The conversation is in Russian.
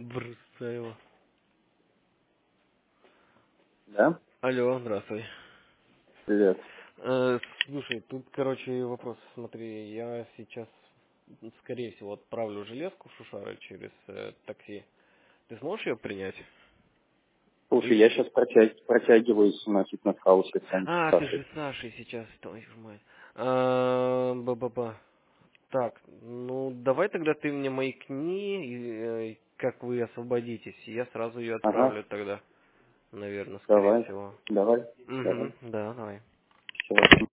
Брусаева. Да? Алло, здравствуй. Привет. Слушай, тут, короче, вопрос. Смотри, я сейчас, скорее всего, отправлю железку в Шушары через такси. Ты сможешь ее принять? Слушай, я Или... сейчас протягиваюсь на фитнес-хаусе с А, ты Сашей. же с Сашей сейчас, твою ж мать. Ба-ба-ба. Так, ну давай тогда ты мне маякни, как вы освободитесь, и я сразу ее Ага, отправлю тогда, наверное, скорее давай, всего. давай, давай. Угу, да, давай. Все.